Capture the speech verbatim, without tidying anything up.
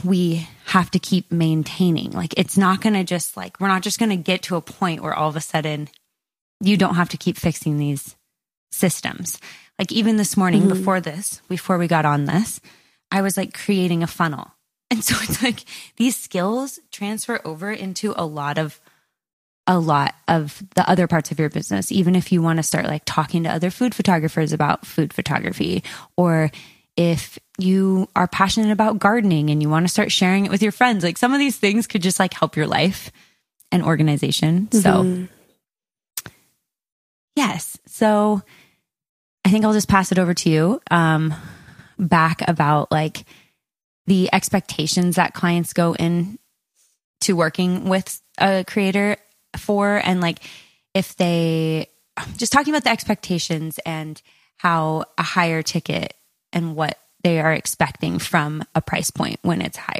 we have to keep maintaining. Like, it's not going to just like, we're not just going to get to a point where all of a sudden you don't have to keep fixing these systems. Like, even this morning, mm-hmm. before this, before we got on this, I was like creating a funnel. And so it's like these skills transfer over into a lot of, a lot of the other parts of your business. Even if you want to start like talking to other food photographers about food photography, or if you are passionate about gardening and you want to start sharing it with your friends, like some of these things could just like help your life and organization. Mm-hmm. So yes. So I think I'll just pass it over to you, um, back about like the expectations that clients go in to working with a creator for, and like if they just talking about the expectations and how a higher ticket and what they are expecting from a price point when it's higher.